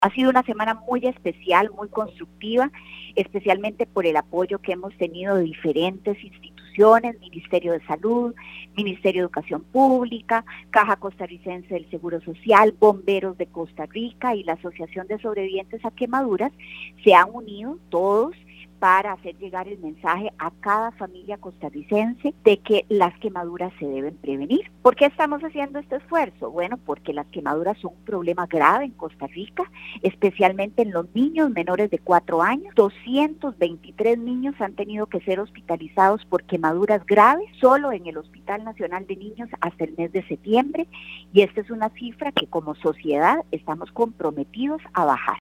Ha sido una semana muy especial, muy constructiva, especialmente por el apoyo que hemos tenido de diferentes instituciones, Ministerio de Salud, Ministerio de Educación Pública, Caja Costarricense del Seguro Social, Bomberos de Costa Rica y la Asociación de Sobrevivientes a Quemaduras. Se han unido todos para hacer llegar el mensaje a cada familia costarricense de que las quemaduras se deben prevenir. ¿Por qué estamos haciendo este esfuerzo? Bueno, porque las quemaduras son un problema grave en Costa Rica, especialmente en los niños menores de 4 años. 223 niños han tenido que ser hospitalizados por quemaduras graves solo en el Hospital Nacional de Niños hasta el mes de septiembre, y esta es una cifra que como sociedad estamos comprometidos a bajar.